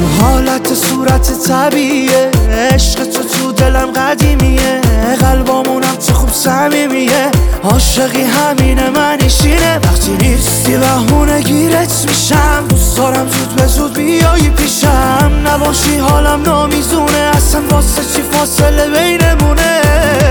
حالت صورت طبیعیه، عشق تو دلم قدیمیه، قلبامونم تو خوب صمیمیه، عاشقی همینه منیشینه، وقتی نیستی بهونه گیرت میشم، دوست دارم زود به زود بیایی پیشم، نباشی حالم نامیزونه، اصلا واسه چی فاصله بینمونه.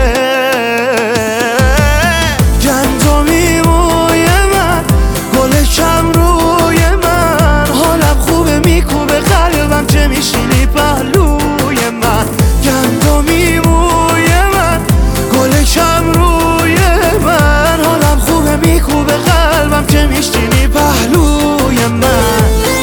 گندمی موی من، گل کم روی من، حالم خوبه میکوبه قلبم که میشینی پهلوی من. گندمی موی من، گل کم روی من، حالم خوبه میکوبه قلبم که میشینی پهلوی من.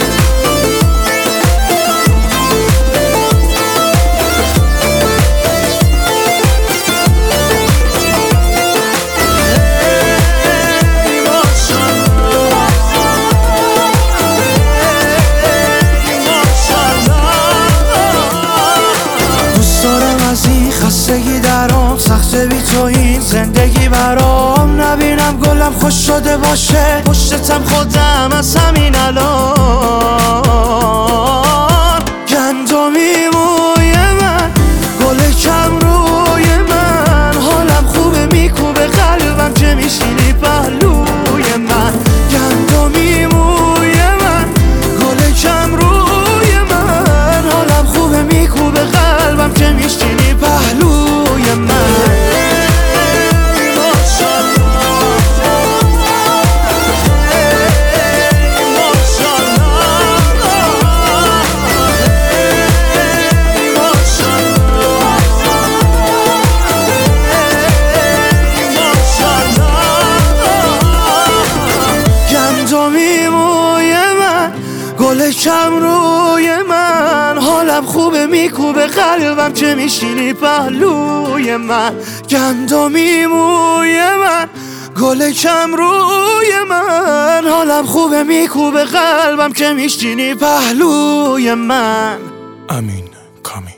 خستگی درام سخته بی تو این زندگی برام، نبینم گلم خوش شده باشه پشتتم خودم از همین الان. گندمی موی من، گل کم روی من، حالم خوبه میکوبه قلبم که میشینی پهلوی من. گندمی موی من، گل کم روی من، حالم خوبه میکوبه قلبم که میشینی پهلوی من. گندمی موی من، گل کم روی من، حالم خوبه میکوبه قلبم که میشینی پهلوی من. گندمی موی من، گل کم روی من، حالم خوبه میکوبه قلبم که میشینی پهلوی من. امین کامی.